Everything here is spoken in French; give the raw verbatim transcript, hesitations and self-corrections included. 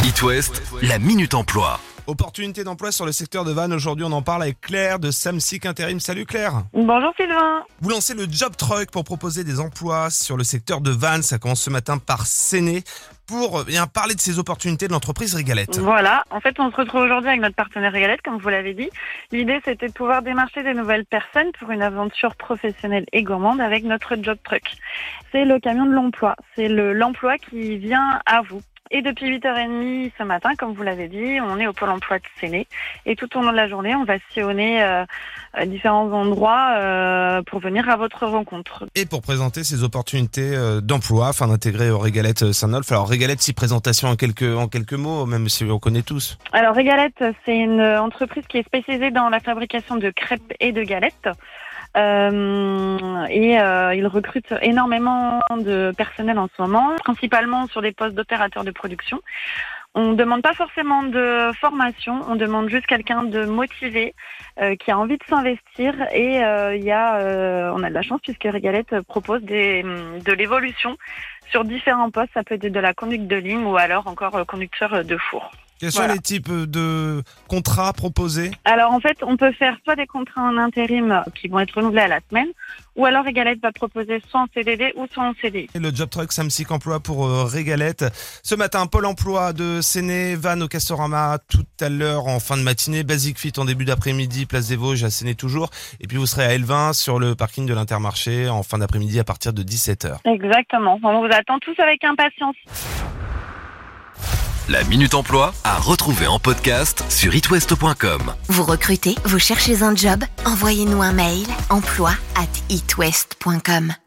It West, la Minute Emploi. Opportunité d'emploi sur le secteur de Vannes. Aujourd'hui, on en parle avec Claire de Samsic Intérim. Salut Claire. Bonjour Sylvain. Vous lancez le Job Truck pour proposer des emplois sur le secteur de Vannes. Ça commence ce matin par Séné pour bien parler de ces opportunités de l'entreprise Régalette. Voilà, en fait, on se retrouve aujourd'hui avec notre partenaire Régalette, comme vous l'avez dit. L'idée, c'était de pouvoir démarcher des nouvelles personnes pour une aventure professionnelle et gourmande avec notre Job Truck. C'est le camion de l'emploi. C'est le, l'emploi qui vient à vous. Et depuis huit heures trente ce matin, comme vous l'avez dit, on est au Pôle emploi de Séné. Et tout au long de la journée, on va sillonner euh, différents endroits euh, pour venir à votre rencontre. Et pour présenter ces opportunités euh, d'emploi afin d'intégrer au Régalette Saint-Nolff. Alors Régalette, si présentation en quelques, en quelques mots, même si on connaît tous. Alors Régalette, c'est une entreprise qui est spécialisée dans la fabrication de crêpes et de galettes. Euh, et euh, ils recrutent énormément de personnel en ce moment, principalement sur des postes d'opérateurs de production. On ne demande pas forcément de formation, on demande juste quelqu'un de motivé, euh, qui a envie de s'investir. Et euh, il y a, euh, on a de la chance puisque Régalette propose des, de l'évolution sur différents postes. Ça peut être de la conduite de ligne ou alors encore euh, conducteur de four. Quels Voilà. sont les types de contrats proposés ? Alors en fait, on peut faire soit des contrats en intérim qui vont être renouvelés à la semaine, ou alors Régalette va proposer soit en C D D ou soit en C D I. Le Job Truck Samsic Emploi pour euh, Régalette. Ce matin, Pôle emploi de Séné, Vannes au Castorama tout à l'heure en fin de matinée, Basic Fit en début d'après-midi, Place des Vosges à Séné toujours. Et puis vous serez à Elvin sur le parking de l'Intermarché en fin d'après-midi à partir de dix-sept heures. Exactement. On vous attend tous avec impatience. La Minute Emploi à retrouver en podcast sur it west point com. Vous recrutez, vous cherchez un job? Envoyez-nous un mail emploi arobase it west point com.